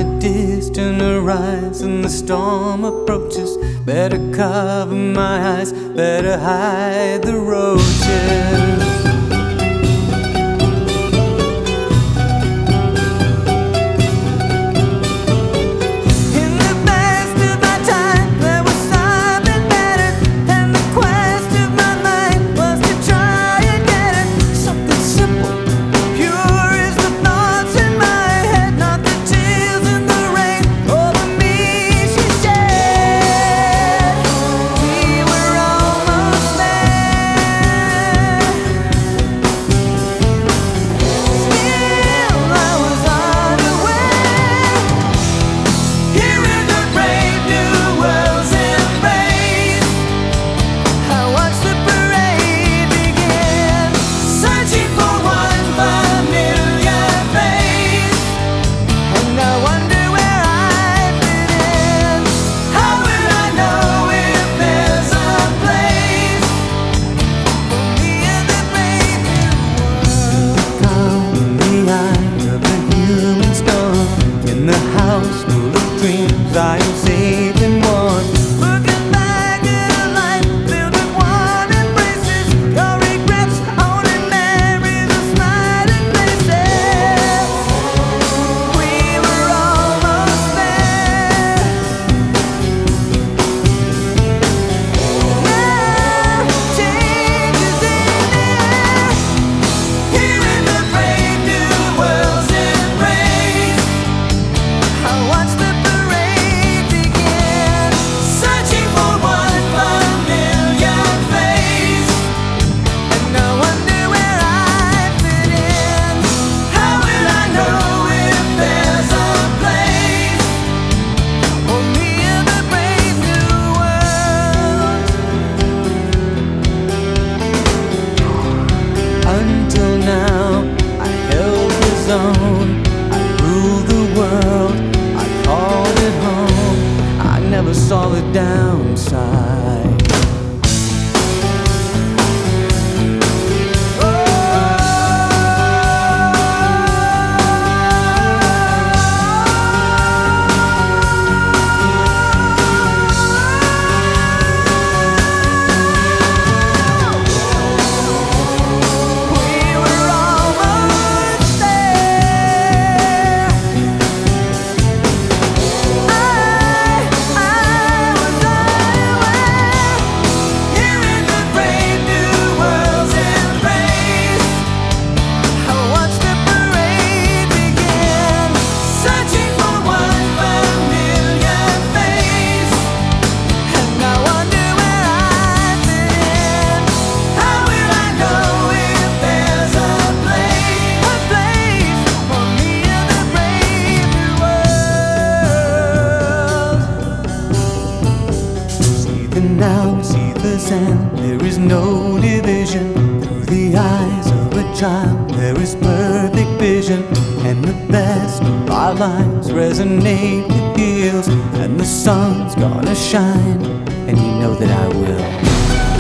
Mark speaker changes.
Speaker 1: distant horizon, the storm approaches. Better cover my eyes, better hide the roaches. I am safe and warm. Looking back at a life filled with warm embraces, your regrets, only memories of smiling faces. We were almost there. Now change is in the air. Here in the brave new world's embrace, I watch the I ruled the world, I called it home. I never saw the downside. Now see the sand, there is no division. Through the eyes of a child there is perfect vision. And the best of our lives resonate with heels. And the sun's gonna shine, and you know that I will.